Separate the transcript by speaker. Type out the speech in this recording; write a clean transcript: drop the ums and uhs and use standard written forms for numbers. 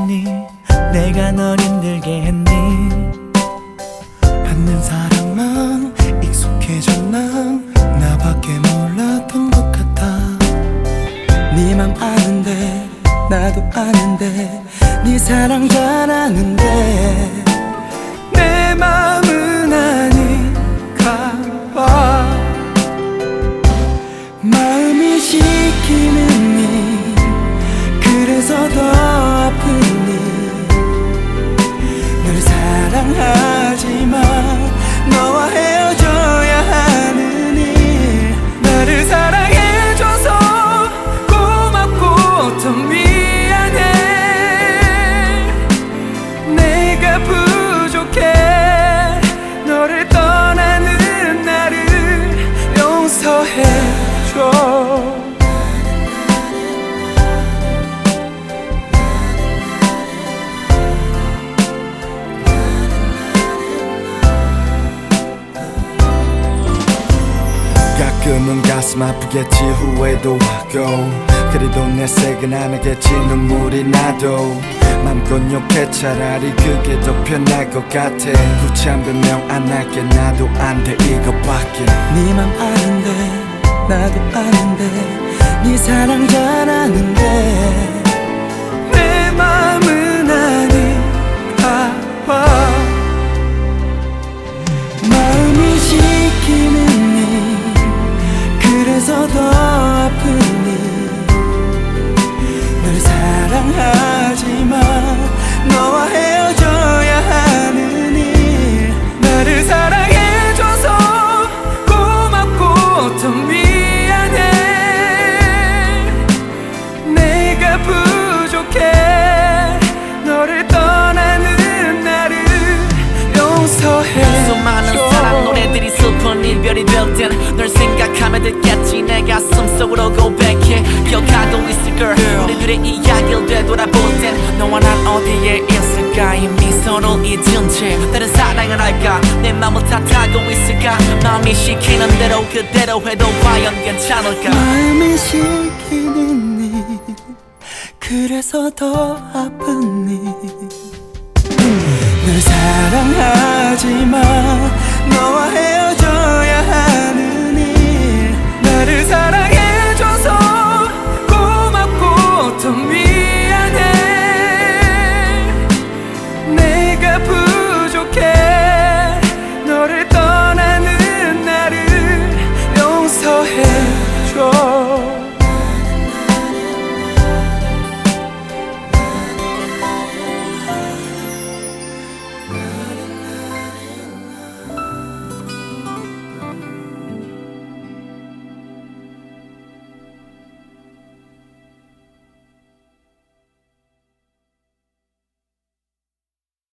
Speaker 1: 했니? 내가 널 힘들게 했니? 받는 사랑만 익숙해졌나? 나밖에 몰랐던 것 같아. 네 맘 아는데 나도 아는데 네 사랑 잘 아는데 내 맘은 아닌가 봐. 마음이 시키는 그래서 더 아프니 널 사랑하지만 너와 헤어져야 하느니 나를 사랑해줘서 고맙고 더 미안해. 내가 부족해. 너를 떠나는 나를 용서해줘. 가끔은 가슴 아프겠지 후회도 하고 그래도 내 색은 안 하겠지 눈물이 나도 맘껏 욕해 차라리 그게 더 편할 것 같아. 굳이 한 변명 안 할게 나도 안 돼 이것밖에. 네 맘 아는데 나도 아는데 네 사랑 잘 아는데 내 맘은 아닌가 봐. 마음이 시키는 그래서 더 아프니 널 사랑하지만 너와 헤어져야 하느니 나를 사랑해줘서 고맙고 더 미안해. 내가 부족해. 너를 떠나는 나를 용서해.
Speaker 2: 수많은 사랑 노래들이 슬픈 이별이 될 땐 널 생각하며 듣겠지. 내 가슴 속으로 고백해. 기억하고 있을 걸 우리들의 이야기를 되돌아볼 땐 너와 난 어디에 있을까. 이미 서로를 잊은 채 다른 사랑을 할까. 내 맘을 탓하고 있을까. 마음이 시키는 대로 그대로 해도 과연 괜찮을까.
Speaker 1: 마음이 시키는 그래서 더 아프니 널 사랑하지만 너와 헤어져야 하느니 나를 사랑해줘서 고맙고 더 미안해. 내가 부족해. 너를